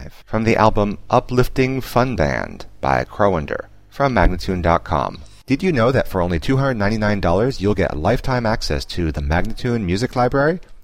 5 from the album Uplifting Fun Band by Crowander from Magnatune.com. Did you know that for only $299 you'll get lifetime access to the Magnatune Music Library?